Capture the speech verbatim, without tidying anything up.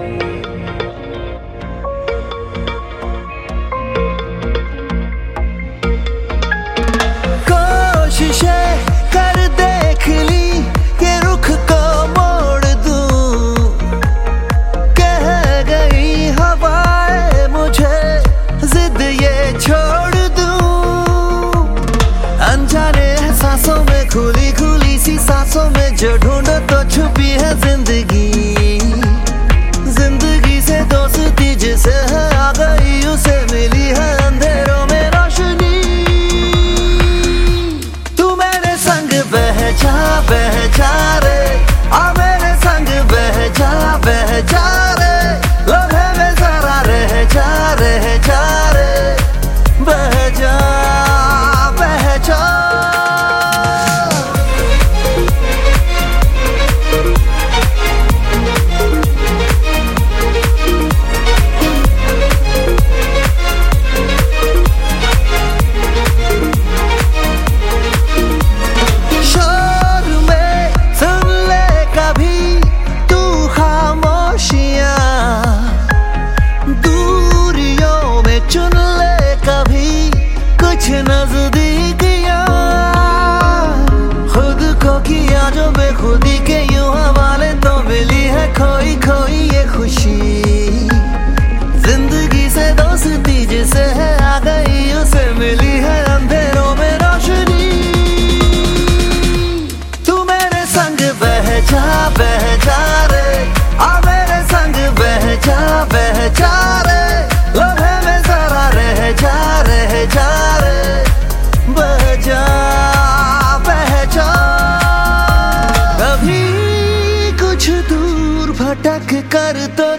कोशिशें कर देख ली कि रुख को मोड़ दूं, कह गई हवाएं मुझे जिद ये छोड़ दूं। अनजाने एहसासों में खुली खुली सी सांसों में जो ढूंढो तो छुपी है जिंदगी। जिंदगी से दोस्ती जिसे है आ गई उसे मिली है अंधेरों में रोशनी। तू मेरे संग बह जा बह जा रे, आ मेरे संग बह जा बह जा रे, लम्हे में जरा रह जा रह जा रे, बह जा बह जा। नजदीकियां खुद को किया जो बेखुदी के यूं हवाले तो मिली है खोई खोई ये खुशी। जिंदगी से दोस्ती जिसे है आ गई उसे मिली है अंधेरों में रोशनी। तू मेरे संग बह जा बह जा रे, आ मेरे संग बह जा बह जा रे, लम्हे में जरा रह जा रह जा रे, बह जा बह जा। कभी कुछ दूर भटक कर तो